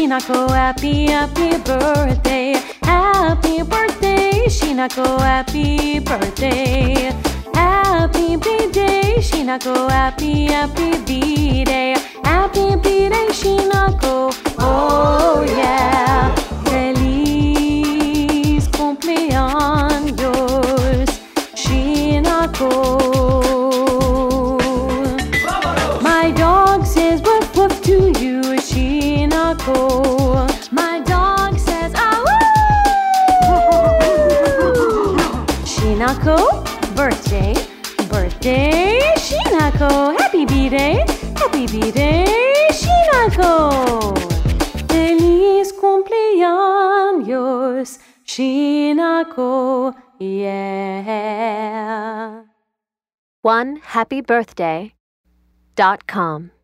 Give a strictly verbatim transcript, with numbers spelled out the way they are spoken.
Shinako, happy, happy birthday. Happy birthday, Shinako, happy birthday. Happy B-Day, Shinako, happy, happy B-Day. Happy B-Day, Shinako, oh yeah. Feliz cumpleaños, Shinako. My dog says woof woof to you, Shinako. My dog says ah woo. Shinako, birthday, birthday, Shinako. Happy B-Day, happy B-Day, Shinako. Feliz cumpleaños, Shinako, yeah. one happy birthday dot com